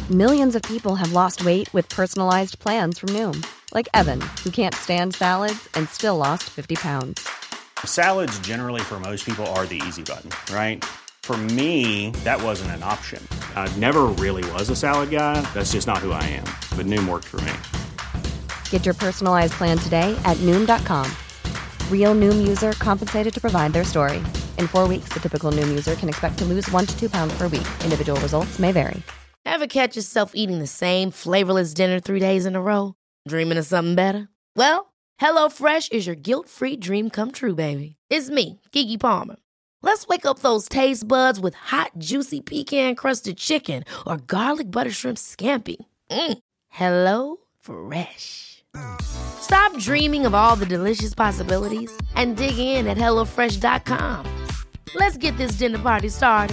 Millions of people have lost weight with personalized plans from Noom. Like Evan, who can't stand salads and still lost 50 pounds. Salads generally for most people are the easy button, right? For me, that wasn't an option. I never really was a salad guy. That's just not who I am. But Noom worked for me. Get your personalized plan today at Noom.com. Real Noom user compensated to provide their story. In 4 weeks, the typical Noom user can expect to lose 1 to 2 pounds per week. Individual results may vary. Ever catch yourself eating the same flavorless dinner 3 days in a row? Dreaming of something better? Well, HelloFresh is your guilt-free dream come true, baby. It's me, Keke Palmer. Let's wake up those taste buds with hot, juicy pecan-crusted chicken or garlic butter shrimp scampi. Hello Fresh. Stop dreaming of all the delicious possibilities and dig in at HelloFresh.com. Let's get this dinner party started.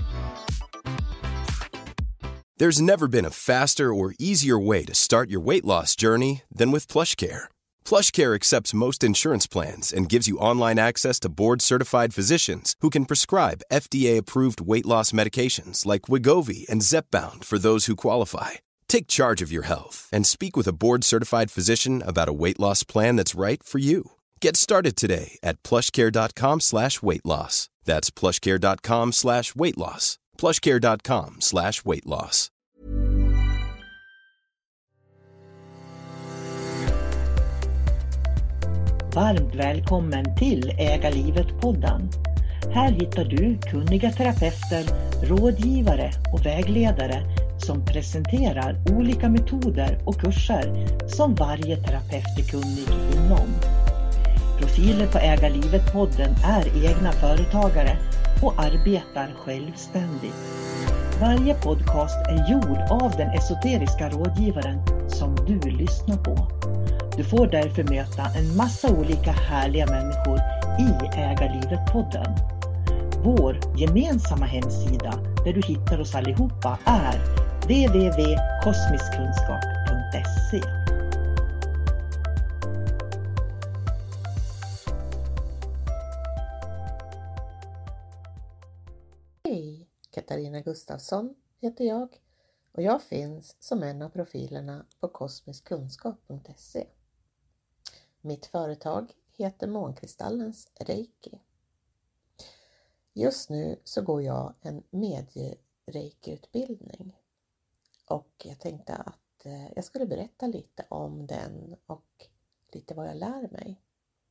There's never been a faster or easier way to start your weight loss journey than with PlushCare. PlushCare accepts most insurance plans and gives you online access to board-certified physicians who can prescribe FDA-approved weight loss medications like Wegovy and Zepbound for those who qualify. Take charge of your health and speak with a board-certified physician about a weight loss plan that's right for you. Get started today at plushcare.com/weightloss. That's plushcare.com/weightloss. plushcare.com/weightloss. Varmt välkommen till Äga livet-podden. Här hittar du kunniga terapeuter, rådgivare och vägledare som presenterar olika metoder och kurser som varje terapeut är kunnig inom. Profiler på Äga livet-podden är egna företagare och arbetar självständigt. Varje podcast är gjord av den esoteriska rådgivaren som du lyssnar på. Du får därför möta en massa olika härliga människor i Äga livet-podden. Vår gemensamma hemsida där du hittar oss allihopa är www.kosmiskkunskap.se. Hej, Katarina Gustafsson heter jag och jag finns som en av profilerna på kosmiskkunskap.se. Mitt företag heter Månkristallens Reiki. Just nu så går jag en medie-reiki-utbildning och jag tänkte att jag skulle berätta lite om den och lite vad jag lär mig.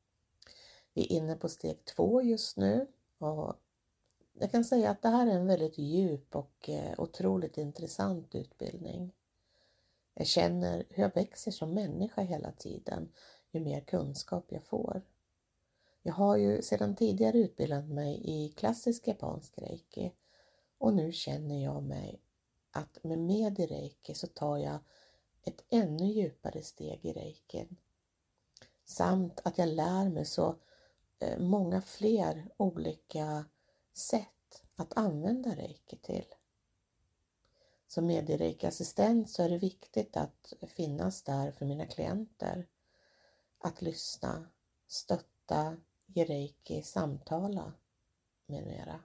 Vi är inne på steg 2 just nu och jag kan säga att det här är en väldigt djup och otroligt intressant utbildning. Jag känner hur jag växer som människa hela tiden ju mer kunskap jag får. Jag har ju sedan tidigare utbildat mig i klassisk japansk reiki och nu känner jag mig att med medie-reiki så tar jag ett ännu djupare steg i reikin. Samt att jag lär mig så många fler olika sätt att använda reiki till. Som medie-reiki-assistent så är det viktigt att finnas där för mina klienter. Att lyssna, stötta, ge reiki, samtala med mera.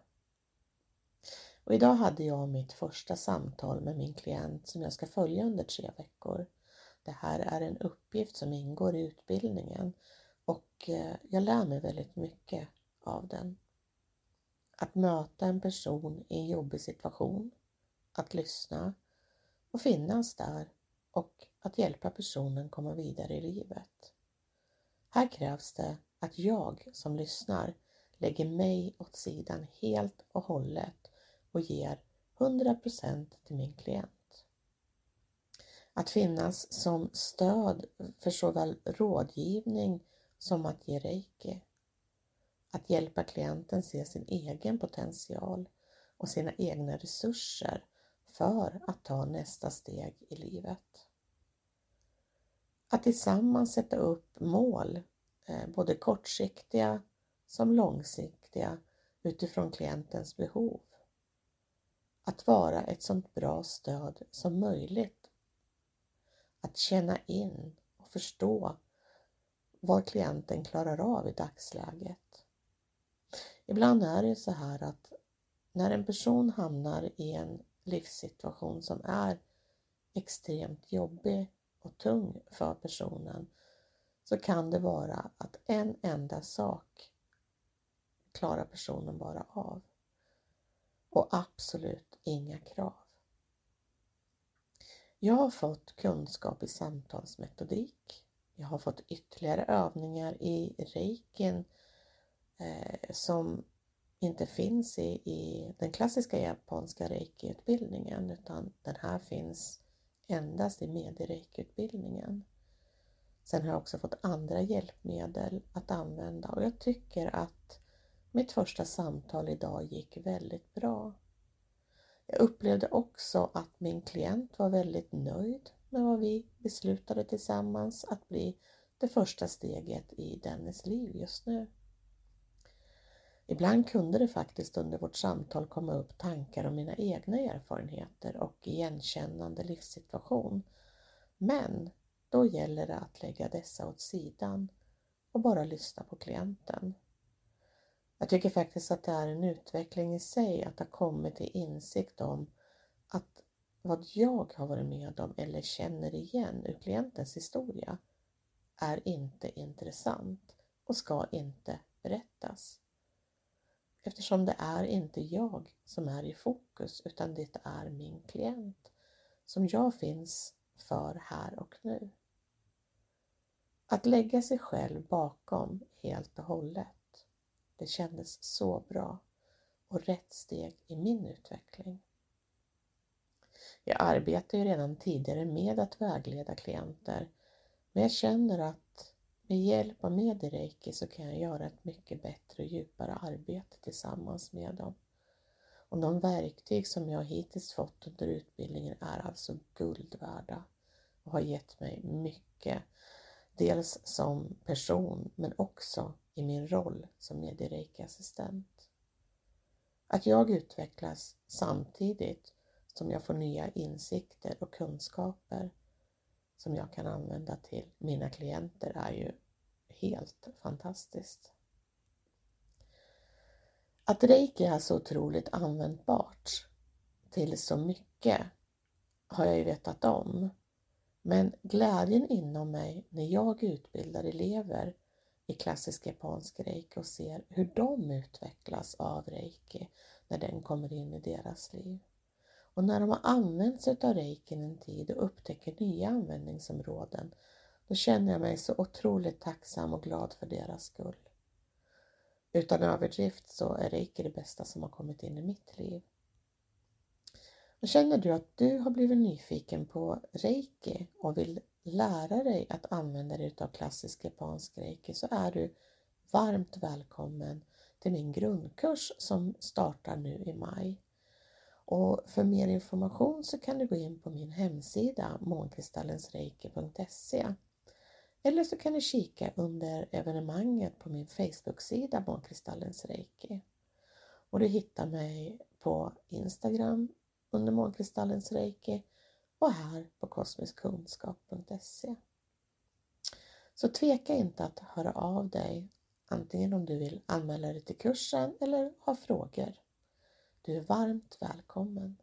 Och idag hade jag mitt första samtal med min klient som jag ska följa under 3 veckor. Det här är en uppgift som ingår i utbildningen och jag lär mig väldigt mycket av den. Att möta en person i en jobbig situation, att lyssna och finnas där och att hjälpa personen komma vidare i livet. Här krävs det att jag som lyssnar lägger mig åt sidan helt och hållet och ger 100% till min klient. Att finnas som stöd för såväl rådgivning som att ge reiki. Att hjälpa klienten se sin egen potential och sina egna resurser för att ta nästa steg i livet. Att tillsammans sätta upp mål, både kortsiktiga som långsiktiga utifrån klientens behov. Att vara ett sådant bra stöd som möjligt. Att känna in och förstå vad klienten klarar av i dagsläget. Ibland är det så här att när en person hamnar i en livssituation som är extremt jobbig och tung för personen, så kan det vara att en enda sak klarar personen bara av. Och absolut inga krav. Jag har fått kunskap i samtalsmetodik. Jag har fått ytterligare övningar i reikin som inte finns i den klassiska japanska reiki-utbildningen, utan den här finns endast i mediereiki-utbildningen. Sen har jag också fått andra hjälpmedel att använda, och jag tycker att mitt första samtal idag gick väldigt bra. Jag upplevde också att min klient var väldigt nöjd med vad vi beslutade tillsammans att bli det första steget i dennes liv just nu. Ibland kunde det faktiskt under vårt samtal komma upp tankar om mina egna erfarenheter och igenkännande livssituation. Men då gäller det att lägga dessa åt sidan och bara lyssna på klienten. Jag tycker faktiskt att det är en utveckling i sig att ha kommit till insikt om att vad jag har varit med om eller känner igen ur klientens historia är inte intressant och ska inte berättas. Eftersom det är inte jag som är i fokus, utan det är min klient som jag finns för här och nu. Att lägga sig själv bakom helt och hållet, det kändes så bra och rätt steg i min utveckling. Jag arbetar ju redan tidigare med att vägleda klienter, men jag känner att med hjälp av mediereiki så kan jag göra ett mycket bättre och djupare arbete tillsammans med dem. Och de verktyg som jag hittills fått under utbildningen är alltså guld värda och har gett mig mycket. Dels som person men också i min roll som mediereiki-assistent. Att jag utvecklas samtidigt som jag får nya insikter och kunskaper som jag kan använda till mina klienter är ju helt fantastiskt. Att reiki är så otroligt användbart till så mycket har jag ju vetat om. Men glädjen inom mig när jag utbildar elever i klassisk japansk reiki och ser hur de utvecklas av reiki när den kommer in i deras liv. Och när de har använt sig av reikin en tid och upptäcker nya användningsområden, då känner jag mig så otroligt tacksam och glad för deras skull. Utan överdrift så är reiki det bästa som har kommit in i mitt liv. Och känner du att du har blivit nyfiken på reiki och vill lära dig att använda dig av klassisk japansk reiki, så är du varmt välkommen till min grundkurs som startar nu i maj. Och för mer information så kan du gå in på min hemsida månkristallensreiki.se, eller så kan du kika under evenemanget på min Facebook-sida Månkristallens Reiki. Och du hittar mig på Instagram under Månkristallens Reiki och här på kosmiskkunskap.se. Så tveka inte att höra av dig, antingen om du vill anmäla dig till kursen eller ha frågor. Du är varmt välkommen.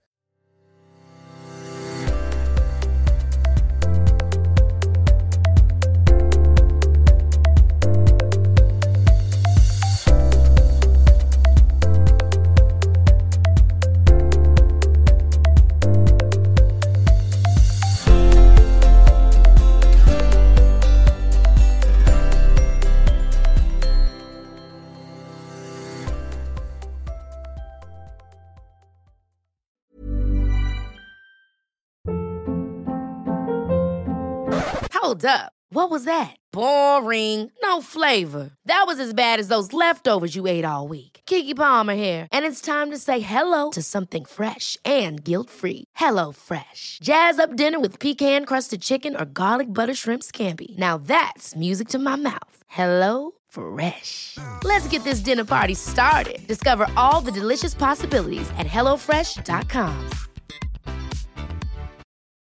Hold up. What was that? Boring. No flavor. That was as bad as those leftovers you ate all week. Keke Palmer here, and it's time to say hello to something fresh and guilt-free. Hello Fresh. Jazz up dinner with pecan-crusted chicken or garlic butter shrimp scampi. Now that's music to my mouth. Hello Fresh. Let's get this dinner party started. Discover all the delicious possibilities at hellofresh.com.